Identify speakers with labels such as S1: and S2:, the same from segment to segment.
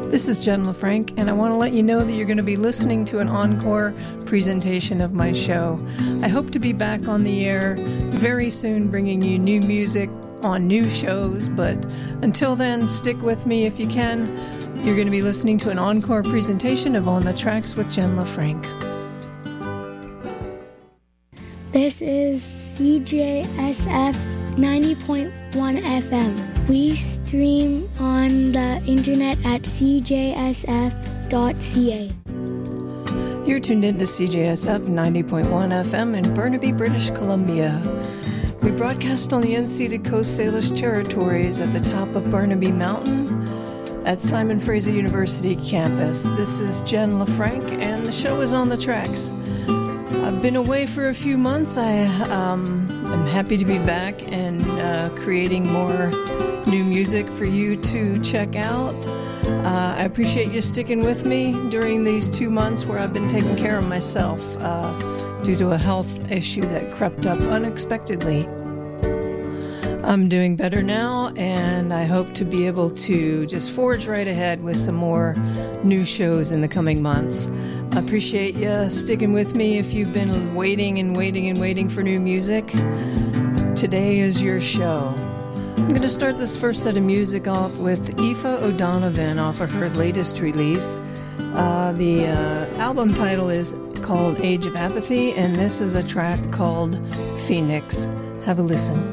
S1: This is Jen LaFranc, and I want to let you know that you're going to be listening to an encore presentation of my show. I hope to be back on the air very soon, bringing you new music on new shows, but until then, stick with me if you can. You're going to be listening to an encore presentation of On the Tracks with Jen LaFranc.
S2: This is CJSF 90.1 FM. We stream on the internet at cjsf.ca.
S1: You're tuned in to CJSF 90.1 FM in Burnaby, British Columbia. We broadcast on the unceded Coast Salish territories at the top of Burnaby Mountain at Simon Fraser University campus. This is Jen LaFranc, and the show is On the Tracks. I've been away for a few months. I'm happy to be back and creating more new music for you to check out. I appreciate you sticking with me during these 2 months where I've been taking care of myself due to a health issue that crept up unexpectedly. I'm doing better now, and I hope to be able to just forge right ahead with some more new shows in the coming months. I appreciate you sticking with me if you've been waiting for new music. Today is your show. I'm going to start this first set of music off with Aoife O'Donovan off of her latest release. The album title is called Age of Apathy, and this is a track called Phoenix. Have a listen.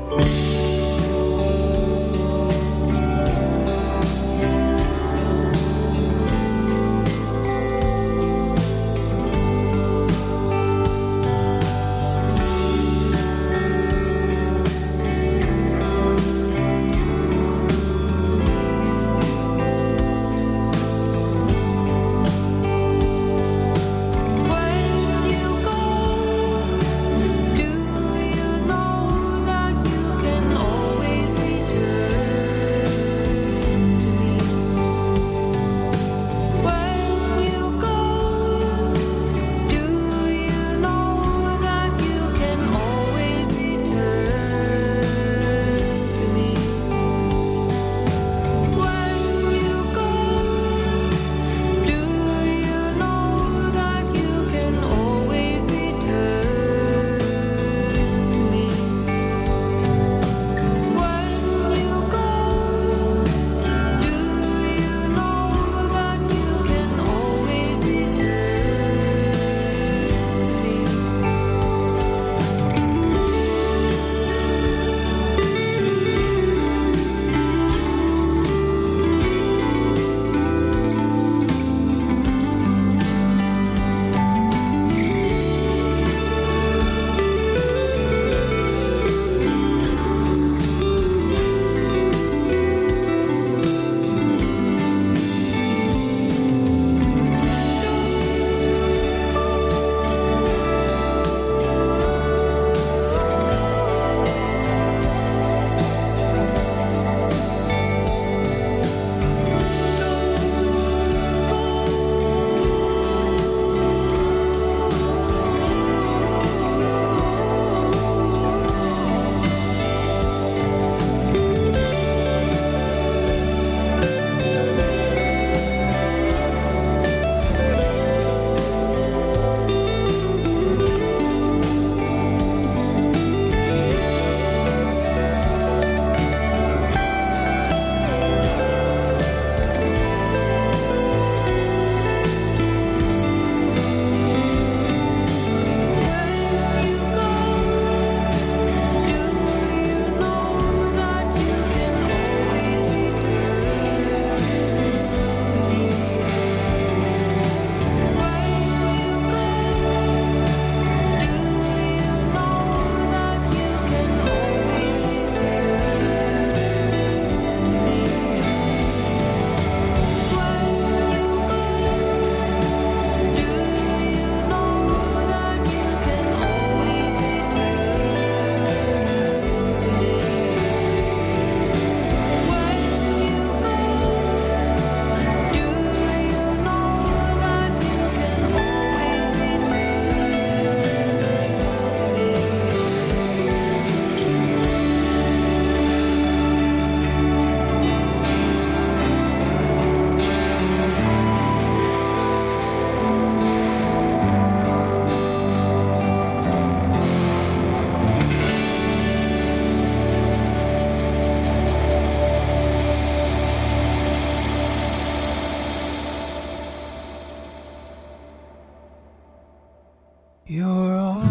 S3: You're all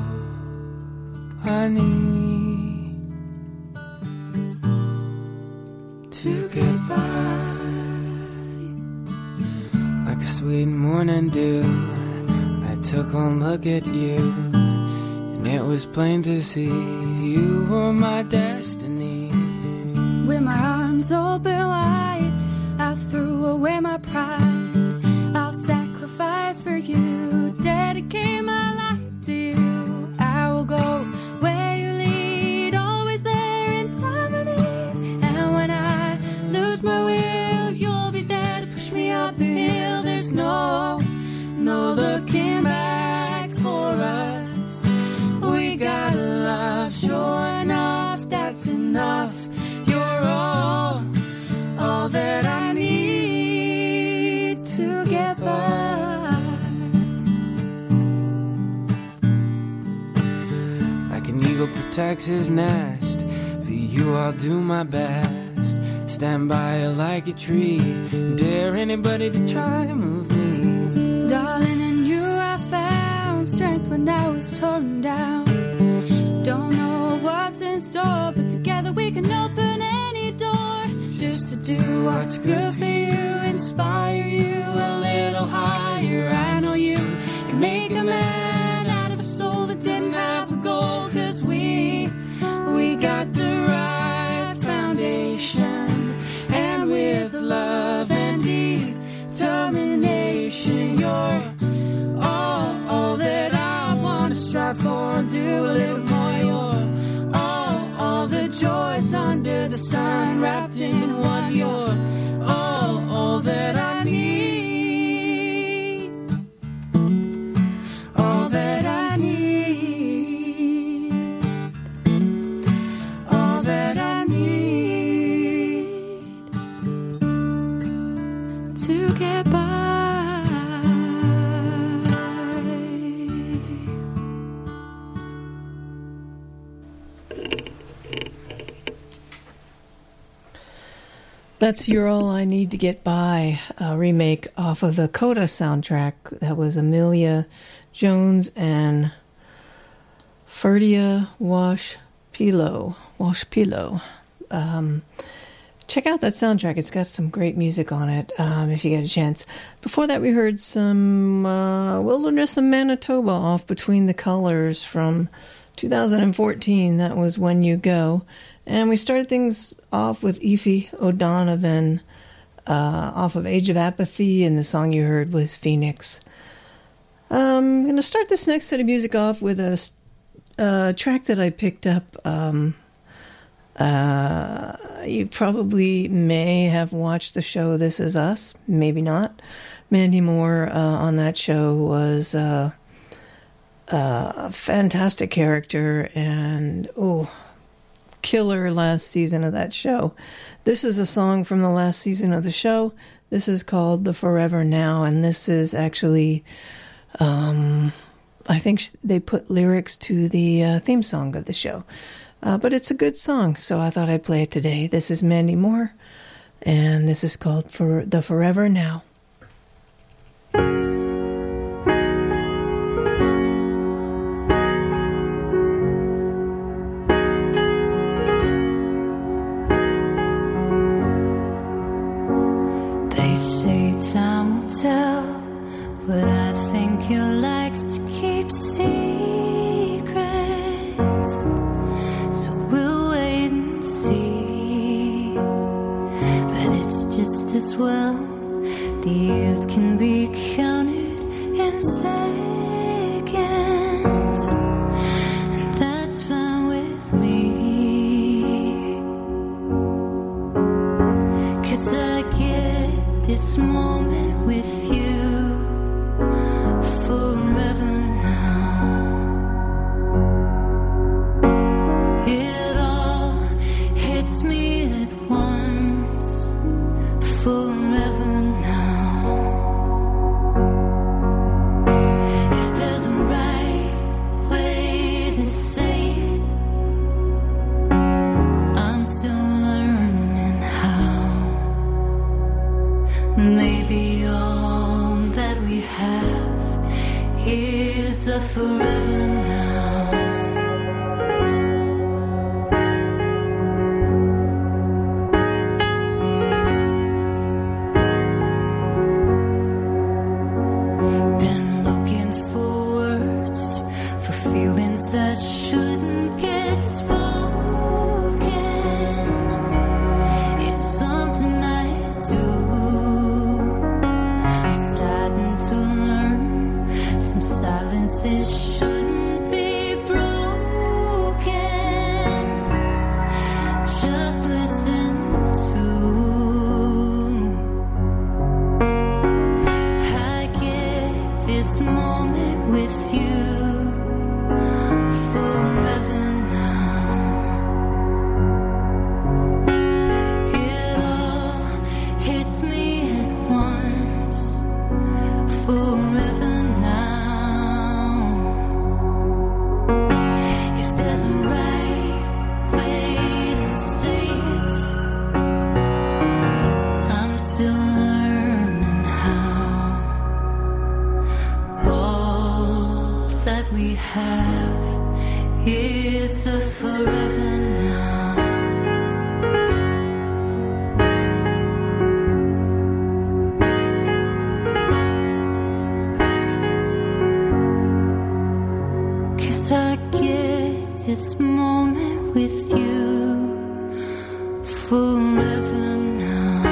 S3: I need to get by, like a sweet morning dew. I took one look at you, and it was plain to see you were my destiny.
S4: With my arms open wide, I threw away my pride. I'll sacrifice for you, dedicate my life to you. I will go where you lead, always there in time of need. And when I lose my will, you'll be there to push me up the hill. There's no looking back for us. We got love, sure enough, that's enough. You're all that I need to get by.
S3: Like an eagle protects his nest, for you I'll do my best. Stand by you like a tree, dare anybody to try and move me.
S4: Darling, in you I found strength when I was torn down. Don't know what's in store, but do what's good for you, inspire you a little higher. I know you can make a man out of a soul that didn't have a goal, 'cause we got the right foundation, and with love and determination, you're all that I want to strive for and do a little more. You're all the joys under the sun wrapped in one. You're all that I need, all that I need, all that I need to get by.
S1: That's You're All I Need to Get By, a remake off of the Coda soundtrack. That was Amelia Jones and Ferdia Washpilo. Check out that soundtrack. It's got some great music on it, if you get a chance. Before that, we heard some Wilderness of Manitoba off Between the Colors from 2014. That was When You Go. And we started things off with Aoife O'Donovan off of Age of Apathy, and the song you heard was Phoenix. I'm going to start this next set of music off with a track that I picked up. You probably may have watched the show This Is Us, maybe not. Mandy Moore on that show was a fantastic character, and killer last season of that show. This is a song from the last season of the show. This is called The Forever Now, and this is actually, I think they put lyrics to the theme song of the show. But it's a good song, so I thought I'd play it today. This is Mandy Moore, and this is called The Forever Now.
S4: But I think he likes to keep secrets, so we'll wait and see. But it's just as well, the years can be counted in seconds, and that's fine with me. 'Cause I get this moment with you forever now. It all hits me at once. Forever now. If there's a right way to say it, I'm still learning how. Maybe all that we have is a forever now. Been looking for words for feelings that shouldn't get spoken. It's something I do. I'm starting to learn some silences shouldn't be broken. Just listen to. I get this moment with you forever now. It all hits me at once. Forever now. If there's a right way to say it, I'm still learning how. All that we have is a forever now.
S5: this moment with you forever now.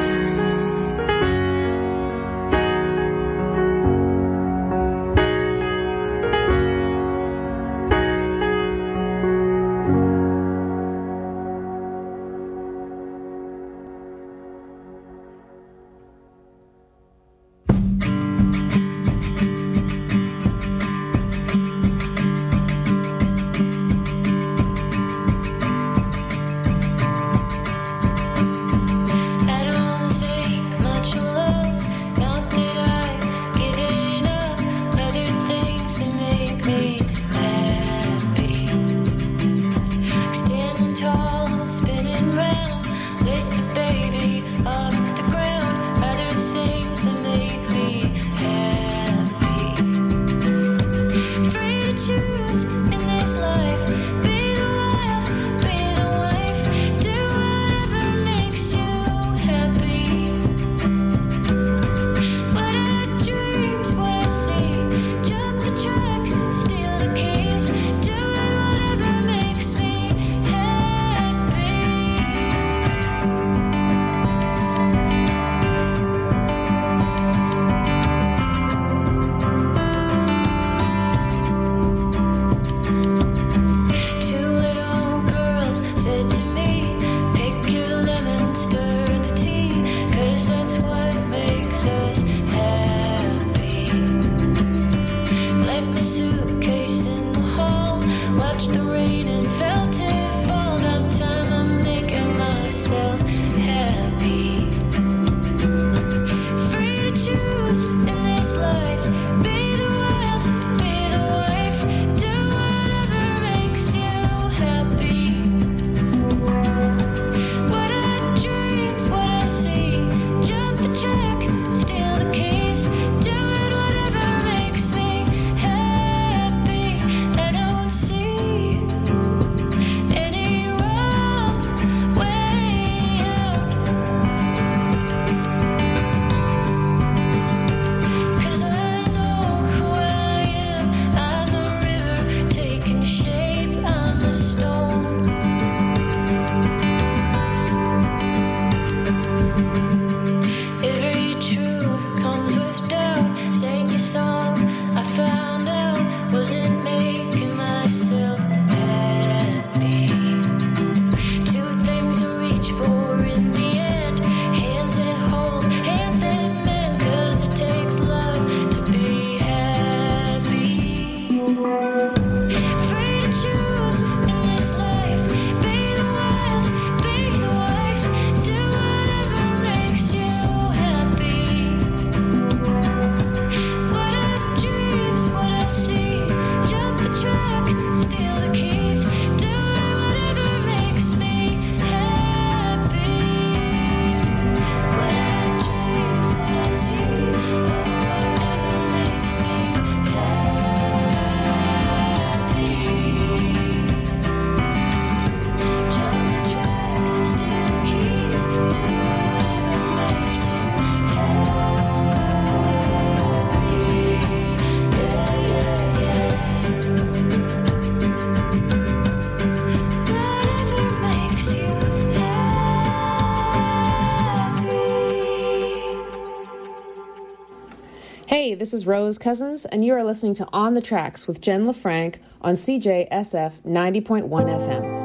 S6: Hey, this is Rose Cousins, and you are listening to On the Tracks with Jen LaFranc on CJSF 90.1 FM.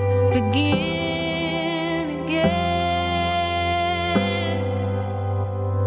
S5: Begin again.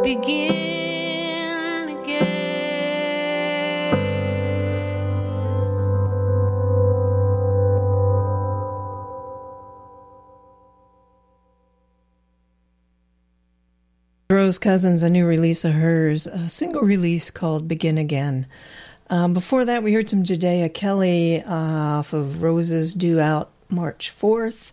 S5: begin again.
S1: Rose Cousins, a new release of hers, a single release called Begin Again. Before that, we heard some Judea Kelly off of Roses, due out March 4th.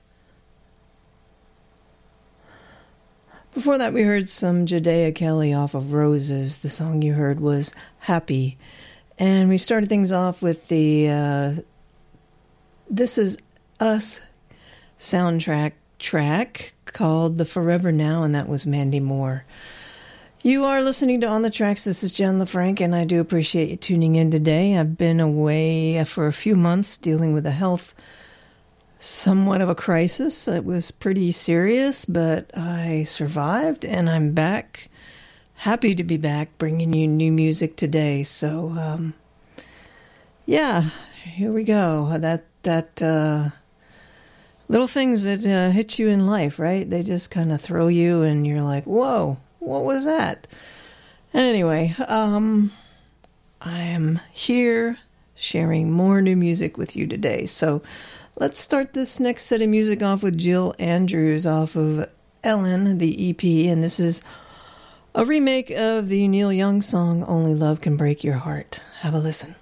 S1: Before that, we heard some Judea Kelly off of Roses. The song you heard was Happy. And we started things off with the This Is Us soundtrack track called The Forever Now, and that was Mandy Moore. You are listening to On the Tracks. This is Jen LaFranc, and I do appreciate you tuning in today. I've been away for a few months dealing with somewhat of a crisis. It was pretty serious, but I survived, and I'm back. Happy to be back, bringing you new music today. So, yeah, here we go. That little things that hit you in life, right? They just kind of throw you, and you're like, whoa. What was that? Anyway, I am here sharing more new music with you today. So let's start this next set of music off with Jill Andrews off of Ellen, the EP. And this is a remake of the Neil Young song, Only Love Can Break Your Heart. Have a listen.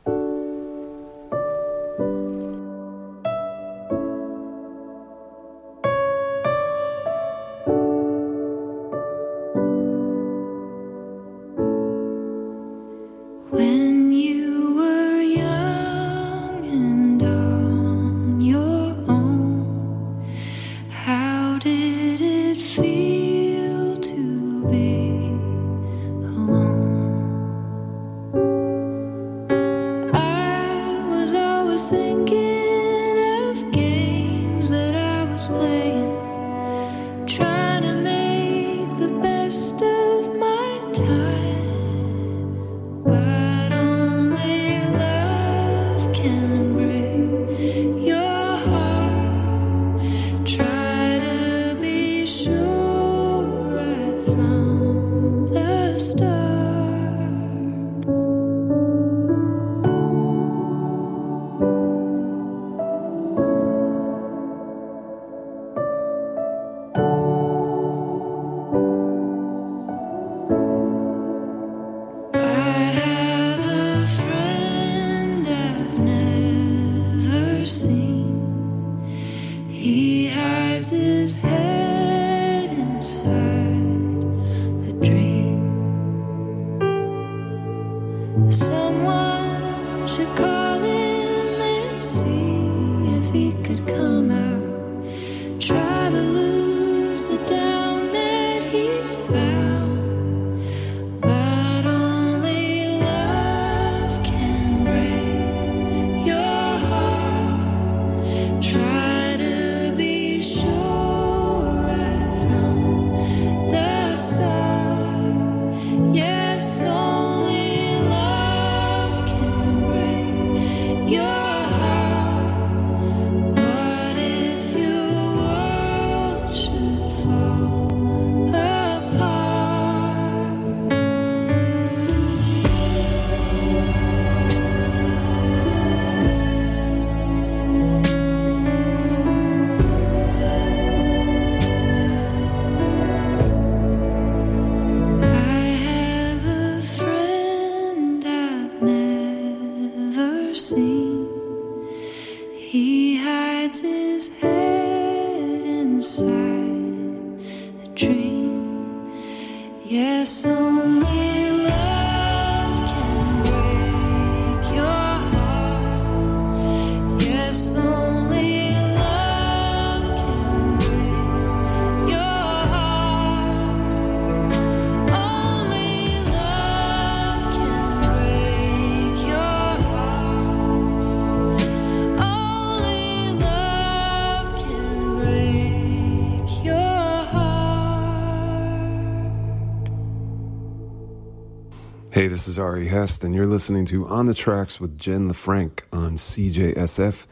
S7: Hey, this is Ari Hest, and you're listening to On the Tracks with Jen LaFranc on CJSF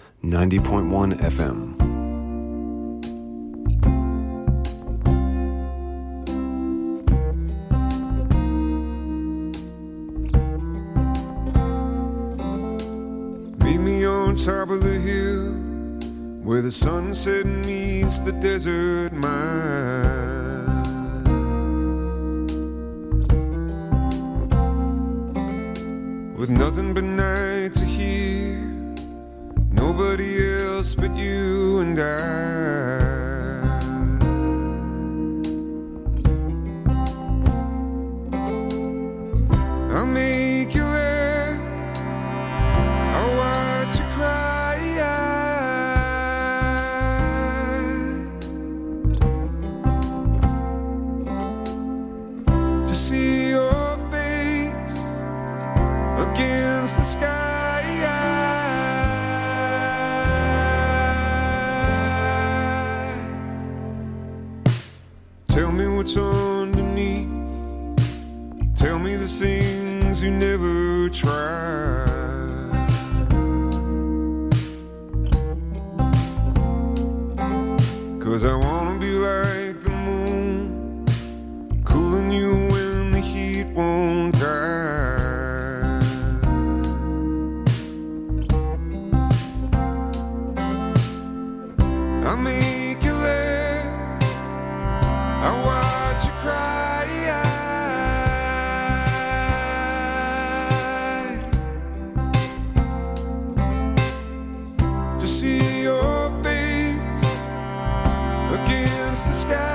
S7: 90.1 FM.
S8: top of the hill where the sunset meets the desert mine. With nothing but night to hear, nobody else but you and I. I'll make you laugh, I'll watch you cry. To see your face against the sky. Tell me what's underneath, tell me the things you never tried. 'Cause I wanna be like the moon, cooling you when the heat won't die. I'll make you laugh, I'll watch you cry. To see your face against the sky.